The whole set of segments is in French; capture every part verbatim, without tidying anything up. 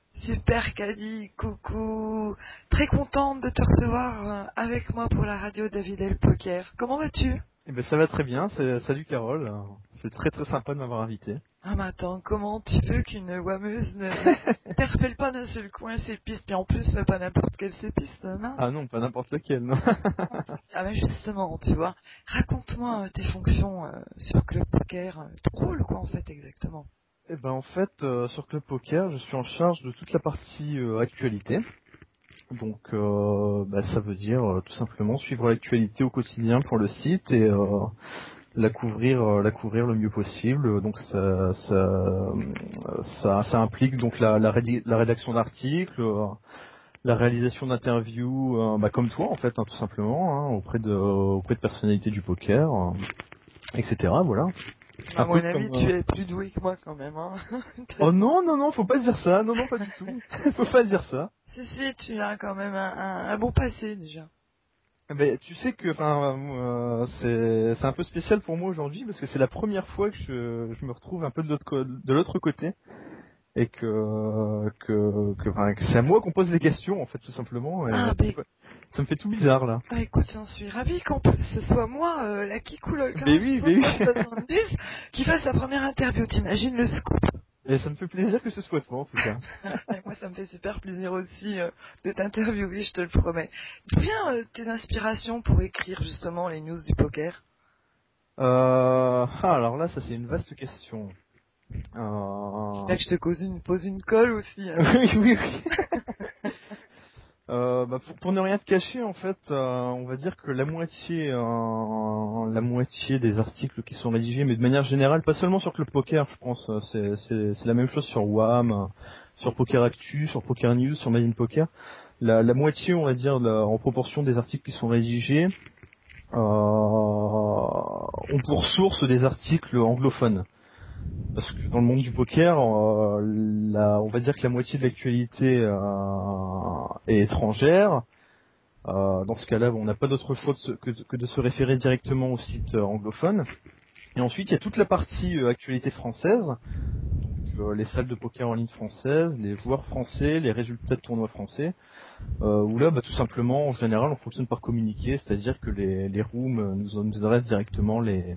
Super Caddy, coucou. Très contente de te recevoir euh, avec moi pour la radio David L Poker. Comment vas-tu? Eh ben ça va très bien, c'est- salut Carole, euh, c'est très très sympa de m'avoir invité. Ah mais attends, comment tu veux qu'une wameuse ne n'interpelle pas d'un seul coin ses pistes, puis en plus pas n'importe quelle ses pistes, mince. Ah non, pas n'importe lequel, non. Ah ben justement, tu vois, raconte-moi euh, tes fonctions euh, sur Club Poker, euh, ton rôle quoi en fait exactement. Eh ben en fait, euh, sur Club Poker, je suis en charge de toute la partie euh, actualité. Donc euh, bah, ça veut dire euh, tout simplement suivre l'actualité au quotidien pour le site et euh, la couvrir euh, la couvrir le mieux possible. Donc ça ça euh, ça, ça implique donc la, la, rédi- la rédaction d'articles, euh, la réalisation d'interviews, euh, bah, comme toi en fait, hein, tout simplement, hein, auprès de auprès de personnalités du poker, euh, et cetera. Voilà. À Un peu mon avis, comme. tu euh, es plus doué que moi quand même, hein. Oh Tellement. non non non, faut pas dire ça. Non non, pas du tout. Faut pas dire ça. Si si, tu as quand même un, un, un bon passé déjà. Mais tu sais que, enfin, euh, c'est c'est un peu spécial pour moi aujourd'hui parce que c'est la première fois que je, je me retrouve un peu de l'autre co- de l'autre côté et que que que, enfin, que c'est à moi qu'on pose les questions en fait tout simplement Ah et ben c'est pas- ça me fait tout bizarre là. ah, écoute, j'en suis ravie qu'en plus ce soit moi, euh, la Ben Kikoulolka oui, ben oui. soixante-neuf soixante-dix, qui fasse sa première interview. T'imagines le scoop? Et ça me fait plaisir que ce soit toi en tout cas. Et moi, ça me fait super plaisir aussi euh, de t'interviewer, je te le promets. D'où viennent euh, tes inspirations pour écrire justement les news du poker? Euh, ah, alors là, ça c'est une vaste question. Euh, Là que je te pose une, pose une colle aussi, hein. oui, oui, oui. Euh, bah, pour, pour ne rien te cacher, en fait, euh, on va dire que la moitié, euh, la moitié des articles qui sont rédigés, mais de manière générale, pas seulement sur Club Poker, je pense, euh, c'est, c'est, c'est la même chose sur W A M, euh, sur Poker Actu, sur Poker News, sur Made in Poker. La, la moitié, on va dire, la- en proportion des articles qui sont rédigés, euh, ont pour source des articles anglophones. Parce que dans le monde du poker, euh, la- on va dire que la moitié de l'actualité euh, est étrangère. Euh, dans ce cas-là, bon, on n'a pas d'autre choix de se- que, de que de se référer directement au site euh, anglophone. Et ensuite, il y a toute la partie euh, actualité française, euh, les salles de poker en ligne françaises, les joueurs français, les résultats de tournois français, euh, où là, bah, tout simplement, en général, on fonctionne par communiqué, c'est-à-dire que les, les rooms euh, nous, nous adressent directement les,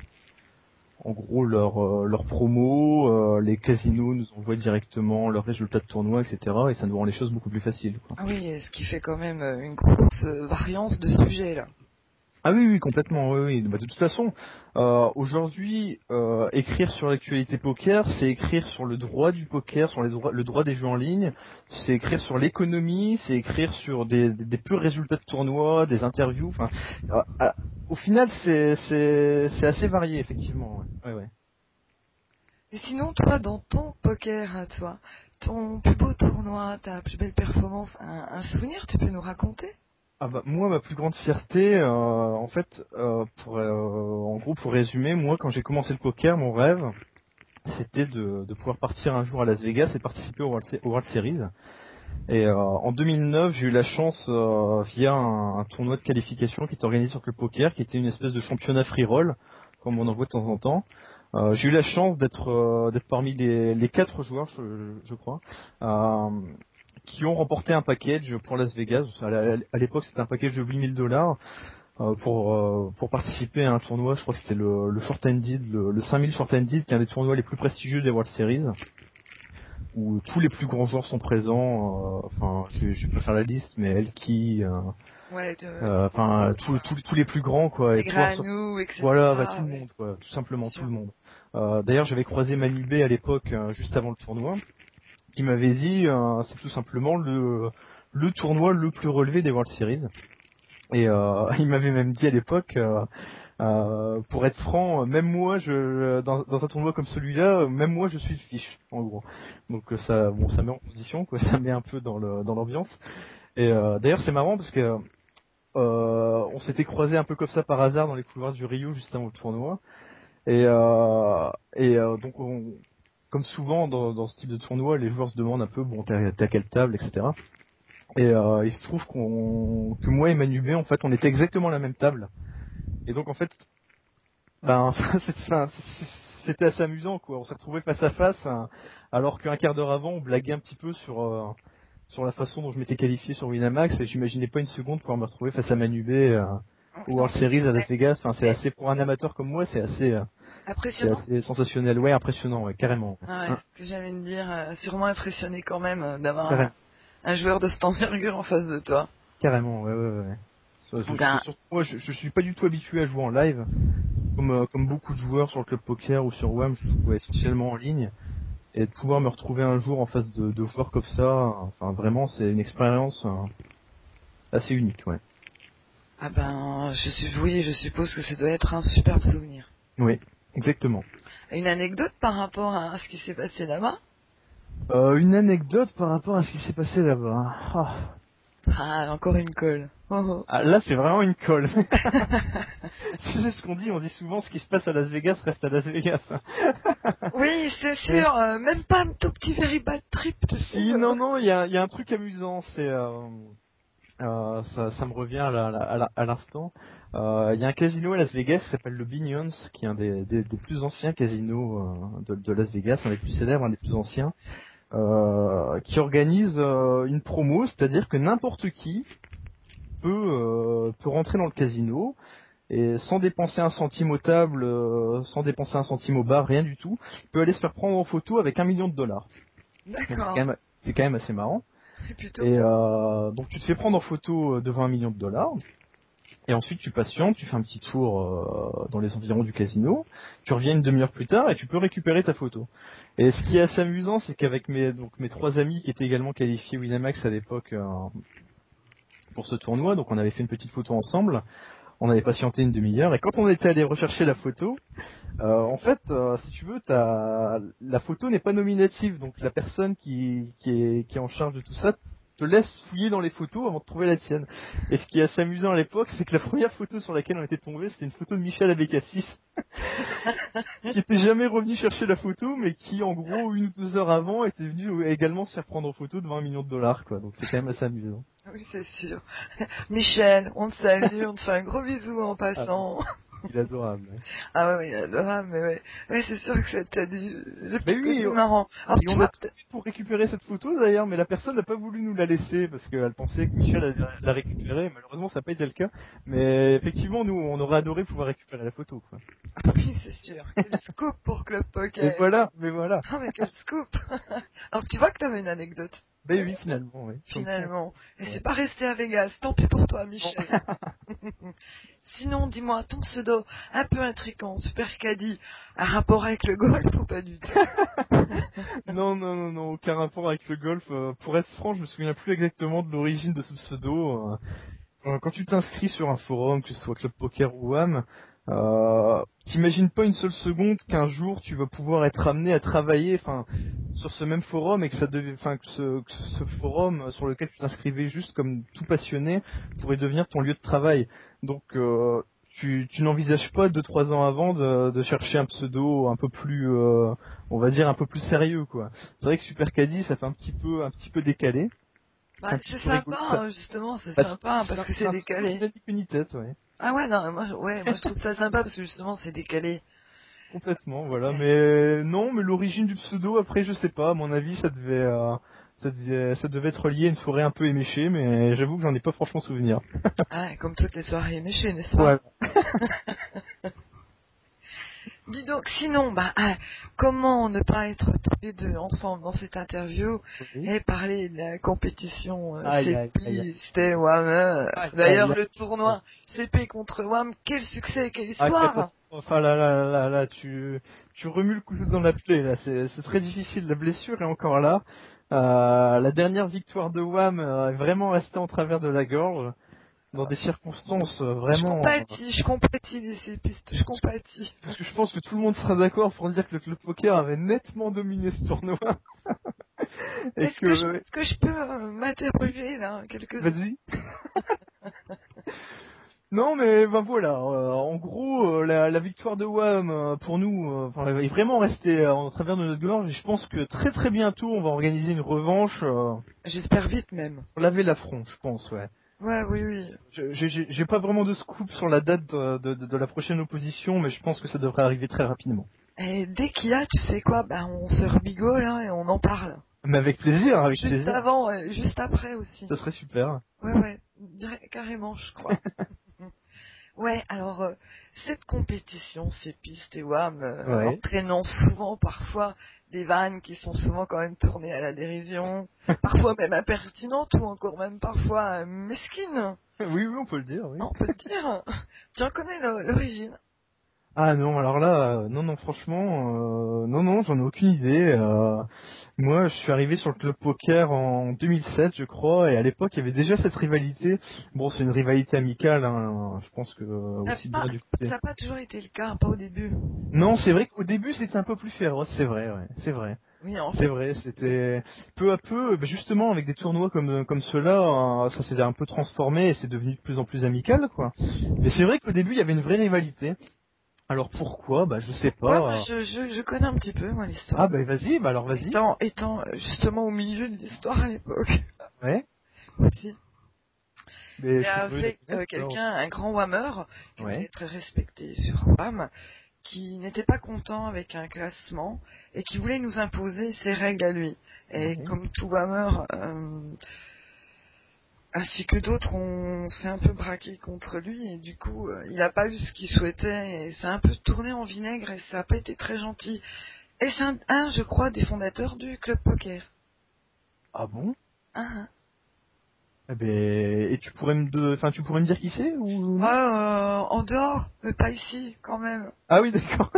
en gros leurs euh, leurs promos, euh, les casinos nous envoient directement leurs résultats de tournois, et cetera. Et ça nous rend les choses beaucoup plus faciles, quoi. Ah oui, ce qui fait quand même euh, une grosse euh, variance de sujets là. Ah oui, oui, complètement, oui, oui. Bah, de toute façon, euh, aujourd'hui, euh, écrire sur l'actualité poker, c'est écrire sur le droit du poker, sur les droits, le droit des jeux en ligne, c'est écrire sur l'économie, c'est écrire sur des, des, des purs résultats de tournois, des interviews. Enfin, euh, ah, au final, c'est c'est c'est assez varié, effectivement. Ouais, ouais, ouais. Et sinon, toi, dans ton poker, à toi, ton plus beau tournoi, ta plus belle performance, un, un souvenir, tu peux nous raconter? Ah bah, moi, ma plus grande fierté, euh, en fait, euh, pour, euh, en gros, pour résumer, moi, quand j'ai commencé le poker, mon rêve, c'était de, de pouvoir partir un jour à Las Vegas et participer au World, Se- au World Series. Et euh, en deux mille neuf, j'ai eu la chance, euh, via un, un tournoi de qualification qui était organisé sur le poker, qui était une espèce de championnat free roll, comme on en voit de temps en temps. Euh, j'ai eu la chance d'être euh, d'être parmi les, les quatre joueurs, je, je- je crois, euh, qui ont remporté un package pour Las Vegas. À la- à l'époque, c'était un package de huit mille dollars euh, pour euh, pour participer à un tournoi. Je crois que c'était le, le Short Ended, le, le cinq mille Short Ended, qui est un des tournois les plus prestigieux des World Series, où tous les plus grands joueurs sont présents. euh, Enfin, je, je vais pas faire la liste, mais Elki, euh, Ouais, de, euh, enfin tous tous tous les plus grands quoi, et pouvoir sur Granou, voilà, bah, tout et cetera. le Ouais, monde quoi, tout bien simplement tout sûr. le monde. Euh, D'ailleurs, j'avais croisé Manu B à l'époque, euh, juste avant le tournoi, qui m'avait dit euh, c'est tout simplement le le tournoi le plus relevé des World Series. Et euh, il m'avait même dit à l'époque, euh, euh, pour être franc, même moi, je dans, dans un tournoi comme celui-là, même moi, je suis le fiche, en gros. Donc euh, ça, bon, ça met en condition, quoi, ça met un peu dans le dans l'ambiance. Et euh, d'ailleurs, c'est marrant parce que euh, on s'était croisés un peu comme ça par hasard dans les couloirs du Rio juste avant le tournoi. Et euh, et euh, donc on, comme souvent dans, dans ce type de tournoi, les joueurs se demandent un peu, bon, t'es à t'es à quelle table, et cetera. Et euh, il se trouve qu'on que moi et Manu B, en fait, on était exactement à la même table. Et donc en fait, ben, c'est, enfin, c'est- c'était assez amusant, quoi. On s'est retrouvés face à face, hein, alors qu'un quart d'heure avant, on blaguait un petit peu sur euh, sur la façon dont je m'étais qualifié sur Winamax, et j'imaginais pas une seconde pouvoir me retrouver face à Manu B euh, au Non, World c'est Series sûr. à Las Vegas. Enfin, c'est Et assez pour un amateur comme moi, c'est assez euh, c'est impressionnant. assez sensationnel, ouais, impressionnant, ouais, carrément, Ah ouais, hein, ce que j'allais me dire, euh, sûrement impressionné quand même euh, d'avoir un, carrément, un joueur de cette envergure en face de toi. carrément, ouais, ouais, ouais. ouais. Donc, Parce que un- surtout moi, je, je suis pas du tout habitué à jouer en live, comme euh, comme beaucoup de joueurs sur le club poker ou sur WAM, je joue essentiellement en ligne. Et de pouvoir me retrouver un jour en face de, de joueurs comme ça, enfin vraiment c'est une expérience euh, assez unique, ouais. ah ben, je suis, oui, je suppose que ça doit être un superbe souvenir. Oui, exactement. Une anecdote par rapport à ce qui s'est passé là-bas? Euh, une anecdote par rapport à ce qui s'est passé là-bas. Ah, Ah, encore une colle. Oh, oh. Ah, là c'est vraiment une colle. Tu sais ce qu'on dit, on dit souvent ce qui se passe à Las Vegas reste à Las Vegas. Oui, c'est Mais sûr, euh, même pas un tout petit very bad trip, tu sais. si, euh. non, non, il y a, il y a un truc amusant, c'est... Euh, euh, ça, ça me revient là, là, à la- à l'instant. Euh, Il y a un casino à Las Vegas qui s'appelle le Binions, qui est un des, des, des plus anciens casinos euh, de, de Las Vegas, un des plus célèbres, un des plus anciens, euh, qui organise euh, une promo, c'est-à-dire que n'importe qui peut, euh, peut rentrer dans le casino et sans dépenser un centime au table, euh, sans dépenser un centime au bar, rien du tout, peut aller se faire prendre en photo avec un million de dollars. Donc c'est D'accord, quand même c'est quand même assez marrant. plutôt. Et euh, donc tu te fais prendre en photo euh, devant un million de dollars. Et ensuite, tu patientes, tu fais un petit tour euh, dans les environs du casino, tu reviens une demi-heure plus tard et tu peux récupérer ta photo. Et ce qui est assez amusant, c'est qu'avec mes donc mes trois amis qui étaient également qualifiés Winamax à l'époque euh, pour ce tournoi, donc on avait fait une petite photo ensemble, on avait patienté une demi-heure et quand on était allé rechercher la photo, euh, en fait, euh, si tu veux, t'as... la photo n'est pas nominative, donc la personne qui, qui, est, qui est en charge de tout ça te laisse fouiller dans les photos avant de trouver la tienne. Et ce qui est assez amusant à l'époque, c'est que la première photo sur laquelle on était tombé, c'était une photo de Michel Abécassis, qui était jamais revenu chercher la photo, mais qui, en gros, une ou deux heures avant, était venu également se faire prendre en photo devant un million de dollars, quoi. Donc c'est quand même assez amusant. Oui, c'est sûr. Michel, on te salue, on te fait un gros bisou en Ah, passant. il est adorable. Ouais. Ah ouais, oui, il est adorable, mais ouais. Ouais, c'est sûr que ça t'a dit le Mais petit oui, côté marrant. Alors et tu on a vois, tout fait pour récupérer cette photo d'ailleurs, mais la personne n'a pas voulu nous la laisser parce qu'elle pensait que Michel allait la récupérer. Malheureusement, ça n'a pas été le cas. Mais effectivement, nous, on aurait adoré pouvoir récupérer la photo, quoi. ah oui, c'est sûr. Quel scoop pour Club Et Poker. voilà, mais voilà. Ah mais quel scoop. Alors tu vois que t'avais une anecdote, Ben oui, finalement, oui. Comme quoi, finalement. Et on- c'est ouais. pas resté à Vegas, tant pis pour toi, Non. Michel. Sinon, dis-moi, ton pseudo un peu intriguant, Super Caddy, un rapport avec le golf ou pas du tout? non, non, non, non, aucun rapport avec le golf. Euh, pour être franc, je me souviens plus exactement de l'origine de ce pseudo. Euh, Euh, Quand tu t'inscris sur un forum, que ce soit Club Poker ou WAM, euh, t'imagines pas une seule seconde qu'un jour tu vas pouvoir être amené à travailler, enfin, sur ce même forum et que ça devait, enfin, que ce, que ce forum sur lequel tu t'inscrivais juste comme tout passionné pourrait devenir ton lieu de travail. Donc, euh, tu, tu n'envisages pas deux trois ans avant de, de chercher un pseudo un peu plus, euh, on va dire un peu plus sérieux, quoi. C'est vrai que Super Caddy, ça fait un petit peu, un petit peu décalé, Bah, un petit c'est peu rigolo. sympa, Ça, hein, justement, c'est bah, sympa, c'est parce un, que c'est c'est un pseudo qui décalé. n'a ni queue ni tête, ouais. Ah ouais, non, moi, je- ouais, moi je trouve ça sympa, parce que justement, c'est décalé. Complètement, voilà. Ouais. Mais non, mais l'origine du pseudo, après, je sais pas. À mon avis, ça devait, euh, ça devait, ça devait être lié à une soirée un peu éméchée, mais j'avoue que j'en ai pas franchement souvenir. Ah, comme toutes les soirées éméchées, n'est-ce pas? Ouais. Dis donc, sinon, bah, ah, comment ne pas être tous les deux ensemble dans cette interview Oui. et parler de la compétition euh, Aïe, aïe, aïe, C P, c'était WAM. euh, aïe, aïe, D'ailleurs, aïe, le aïe. tournoi C P contre WAM, quel succès, quelle Ah, histoire! catastrophe. Enfin, là, là, là, là, là, tu, tu remues le couteau dans la plaie, là. C'est, c'est très difficile. La blessure est encore là. Euh, la dernière victoire de WAM euh, est vraiment restée en travers de la gorge, dans des circonstances euh, Je vraiment. compatis, je compatis les C Pistes, je compatis. Parce que je pense que tout le monde sera d'accord pour dire que le club poker avait nettement dominé ce tournoi et Est-ce que je, que est-ce que je peux euh, m'interroger là, quelques secondes? vas-y. Non mais ben voilà, euh, en gros euh, la, la victoire de WAM euh, pour nous euh, enfin, elle est vraiment restée euh, en travers de notre gorge et je pense que très très bientôt on va organiser une revanche euh, J'espère vite même. pour laver l'affront, je pense, ouais. Ouais, oui, oui. Je- J'ai j'ai- j'ai pas vraiment de scoop sur la date de, de- de- de la prochaine opposition mais je pense que ça devrait arriver très rapidement. Et dès qu'il y a, tu sais quoi, ben on se rebigole hein, et on en parle. Mais avec plaisir, avec Juste plaisir. avant, et juste après aussi. Ça serait super. Ouais, ouais, direct- carrément, je crois. Ouais, alors euh, cette compétition, ces pistes et wham, euh, Ouais. entraînant souvent parfois des vannes qui sont souvent quand même tournées à la dérision, parfois même impertinentes ou encore même parfois euh, mesquines, Oui, oui, on peut le dire, oui. on peut le dire. Tu en connais le- l'origine? Ah non, alors là, euh, non, non, franchement, euh, non, non, j'en ai aucune idée. euh, moi, je suis arrivé sur le club poker en deux mille sept, je crois, et à l'époque, il y avait déjà cette rivalité. Bon, c'est une rivalité amicale, hein, je pense que euh, Ça aussi n'a bien du côté. pas, pas toujours été le cas, pas au début. Non, c'est vrai qu'au début, c'était un peu plus féroce, c'est vrai, ouais, c'est vrai. Oui, en C'est fait, vrai, c'était peu à peu, bah, justement avec des tournois comme comme ceux-là, euh, ça s'est un peu transformé et c'est devenu de plus en plus amical, quoi. Mais c'est vrai qu'au début, il y avait une vraie rivalité. Alors pourquoi? Bah je sais ouais, moi pas. je, je, je connais un petit peu moi Ah l'histoire. bah vas-y, bah alors vas-y. Étant, étant euh, justement au milieu de l'histoire à l'époque Ouais. aussi. Mais Il y je suis curieux de avait euh, connaître alors. quelqu'un, un grand whammer, qui Ouais. était très respecté sur WAM, qui n'était pas content avec un classement et qui voulait nous imposer ses règles à lui. Et Ouais. comme tout whammer, euh, ainsi que d'autres, on s'est un peu braqué contre lui et du coup, euh, il n'a pas eu ce qu'il souhaitait et ça a un peu tourné en vinaigre et ça n'a pas été très gentil. Et c'est un, un, je crois, des fondateurs du club poker. Ah bon? Ah, Eh ben et tu pourrais me de... enfin tu pourrais me dire qui c'est ou non? ah. Euh, en dehors, mais pas ici quand même. Ah oui, d'accord.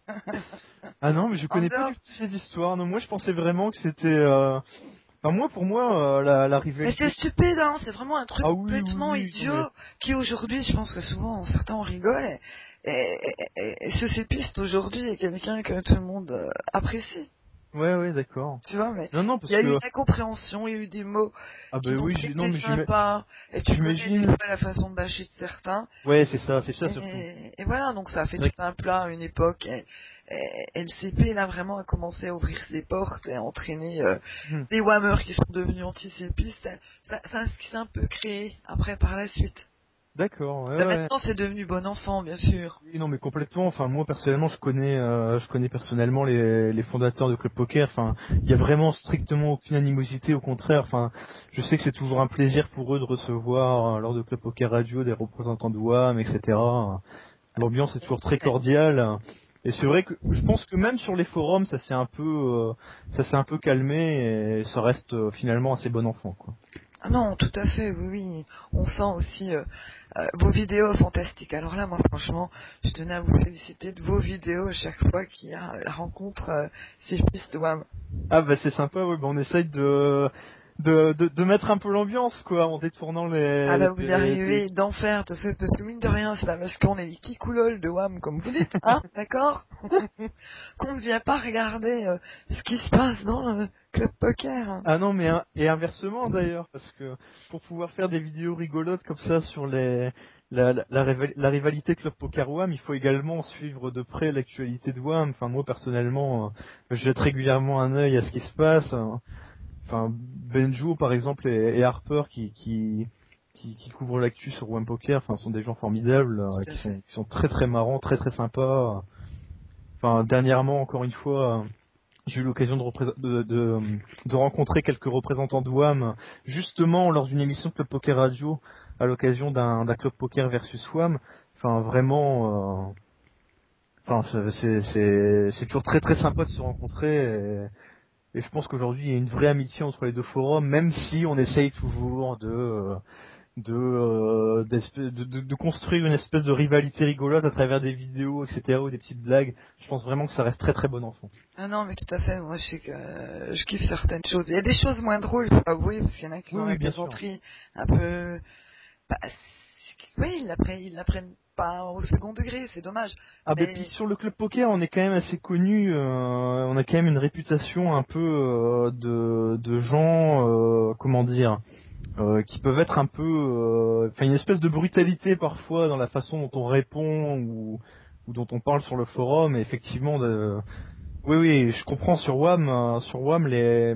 Ah non, mais je En connais pas du dehors. tout cette histoire. Non, moi je pensais vraiment que c'était euh... enfin moi pour moi euh, la, la Mais c'est rivalité. stupide, hein, c'est vraiment un truc Ah oui, oui, complètement oui, non mais idiot qui aujourd'hui, je pense que souvent certains en rigolent et, et, et, et ce cépiste aujourd'hui est quelqu'un que tout le monde euh, apprécie, ouais, ouais, d'accord. tu vois, mais Non non il parce y a eu une que incompréhension, il y a eu des mots ah qui bah n'ont oui, pas j'ai... non été mais j'ima- sympas et tu connais des j'imagine. fois la façon de bâcher de certains Ouais, c'est ça, c'est ça surtout. et, et voilà, donc ça a fait C'est tout vrai que... un plat à une époque et, et, et le C P là vraiment a commencé à ouvrir ses portes et à entraîner euh, Hmm. des whammers qui sont devenus anti-sépistes, ça, ça, ça s'est un peu créé après par la suite. D'accord, ouais, Là, ouais. maintenant, c'est devenu bon enfant, bien sûr. Oui, non, mais complètement. Enfin, moi personnellement, je connais, euh, je connais personnellement les, les fondateurs de Club Poker. Enfin, il y a vraiment strictement aucune animosité. Au contraire, enfin, je sais que c'est toujours un plaisir pour eux de recevoir euh, lors de Club Poker Radio des représentants de W A M, et cetera. L'ambiance est toujours très cordiale. Et c'est vrai que je pense que même sur les forums, ça s'est un peu, euh, ça s'est un peu calmé et ça reste euh, finalement assez bon enfant, quoi. Ah non, tout à fait, oui, oui. On sent aussi euh, euh, vos vidéos fantastiques. Alors là, moi, franchement, je tenais à vous féliciter de vos vidéos à chaque fois qu'il y a la rencontre euh, Cépiste Wam. Ah bah c'est sympa, ouais, bah on essaye de, de, de, de mettre un peu l'ambiance quoi en détournant Ah les, bah vous y les, les- arrivez d'enfer, parce que, parce que mine de rien, c'est pas parce qu'on est les kikoulol de Wam, comme vous dites, hein, d'accord. Qu'on ne vient pas regarder euh, ce qui se passe dans le club poker. Ah non mais in- et inversement d'ailleurs parce que pour pouvoir faire des vidéos rigolotes comme ça sur les la, la, la, rival- la rivalité Club Poker W A M, il faut également suivre de près l'actualité de W A M. Enfin moi personnellement, euh, je jette régulièrement un œil à ce qui se passe. hein. Enfin Benjo par exemple et, et Harper qui qui qui, qui couvrent l'actu sur W A M Poker, enfin sont des gens formidables, euh, Tout à qui sont fait. qui sont très très marrants, très très sympas. Enfin dernièrement encore une fois. euh, J'ai eu l'occasion de, représent- de, de, de rencontrer quelques représentants de W A M, justement lors d'une émission de Club Poker Radio, à l'occasion d'un d'un Club Poker versus W A M. Enfin, vraiment, euh, enfin, c'est c'est c'est toujours très très sympa de se rencontrer. Et, et je pense qu'aujourd'hui, il y a une vraie amitié entre les deux forums, même si on essaye toujours de euh, de, euh, d'espèce- de, de, de construire une espèce de rivalité rigolote à travers des vidéos, et cetera, ou des petites blagues. Je pense vraiment que ça reste très très bon enfant. Ah non, mais tout à fait, moi je sais que euh, je kiffe certaines choses. Il y a des choses moins drôles, faut avouer, parce qu'il y en a qui Oui, ont oui, la bien sûr. plaisanterie un peu... Bah, c'est- oui, ils l'apprennent, ils l'apprennent pas au second degré, c'est dommage. Ah ben puis Mais sur le club poker, on est quand même assez connu, euh, on a quand même une réputation un peu euh, de, de gens, euh, comment dire, euh, qui peuvent être un peu, euh, enfin une espèce de brutalité parfois dans la façon dont on répond ou, ou dont on parle sur le forum. Et effectivement, de, oui oui, je comprends sur W A M, euh, sur W A M les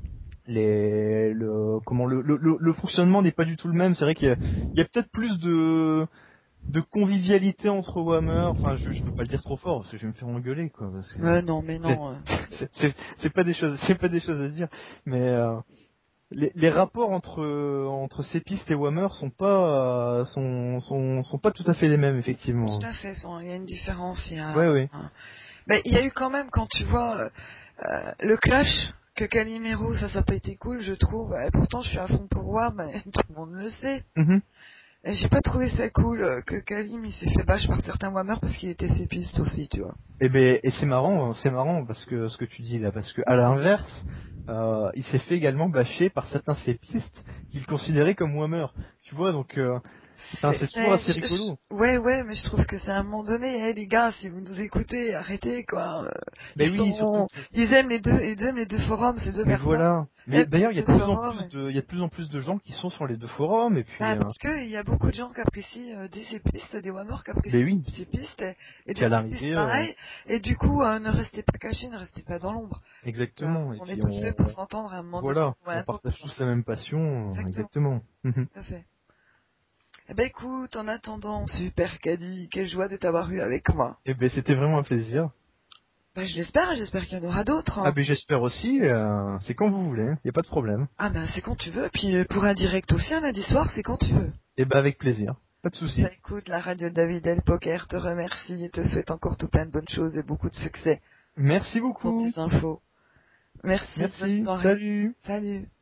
les le comment le le, le- le fonctionnement n'est pas du tout le même. C'est vrai qu'il y a, il y a peut-être plus de de convivialité entre Whammer. Enfin, je, je peux pas le dire trop fort parce que je vais me faire engueuler, quoi. Parce que Euh, non, mais c'est, non. euh, c'est, c'est, c'est pas des choses, c'est pas des choses à dire. Mais euh, les, les rapports entre entre Sepiste et Whammer sont pas euh, sont, sont sont pas tout à fait les mêmes, Tout effectivement. à fait, son- il y a une différence. Il y a, Ouais, ouais. un- mais il y a eu quand même, quand tu vois euh, euh, le clash que Calimero, ça, ça n'a pas été cool, je trouve. Et pourtant, je suis à fond pour War, mais tout le monde le sait. Mhm. Et j'ai pas trouvé ça cool euh, que Kalim il s'est fait bâche par certains Whammer parce qu'il était sépiste aussi, tu vois. Et ben et c'est marrant, hein, c'est marrant parce que ce que tu dis là, parce que à l'inverse, euh, il s'est fait également bâcher par certains sépistes qu'il considérait comme Whammer. Tu vois, donc euh, enfin, C'est, c'est toujours c'est- assez je- rigolo. je- ouais, ouais, mais je trouve que c'est à un moment donné, eh, les gars, si vous nous écoutez, arrêtez, quoi. Euh, Ils Ben oui, surtout sont, que ils aiment les deux, ils aiment les deux forums, ces deux mais personnes. voilà. Mais Aiment d'ailleurs, il y ces a de deux plus en forums. plus de il y a de plus en plus de gens qui sont sur les deux forums et puis Bah, euh, parce qu'il y a beaucoup de gens qui apprécient euh, des sépistes, des Whammer qui ben apprécient oui, des sépistes, et, et puis des à sépistes l'arrivée euh, pareil. Et du coup, euh, ne restez pas cachés, ne restez pas dans l'ombre. Euh, exactement et on est puis tous on, faits pour on- s'entendre à un moment donné, voilà, peu on importe. partage tous la même passion, euh, Exactement, exactement. Mhm. tout à fait. Eh ben écoute, en attendant, super Caddy, quelle joie de t'avoir eu avec moi. Et ben c'était vraiment un plaisir. Ben je l'espère, j'espère qu'il y en aura d'autres. Ah Hein. ben j'espère aussi, euh, c'est quand vous voulez, il y a pas de problème. Ah ben c'est quand tu veux, puis euh, pour un direct aussi, un lundi soir, c'est quand tu veux. Et ben avec plaisir, pas de souci. Ben écoute, la radio David El Poker te remercie et te souhaite encore tout plein de bonnes choses et beaucoup de succès Merci pour beaucoup. tes infos. Merci, bonne Merci. soirée. Salut. Salut.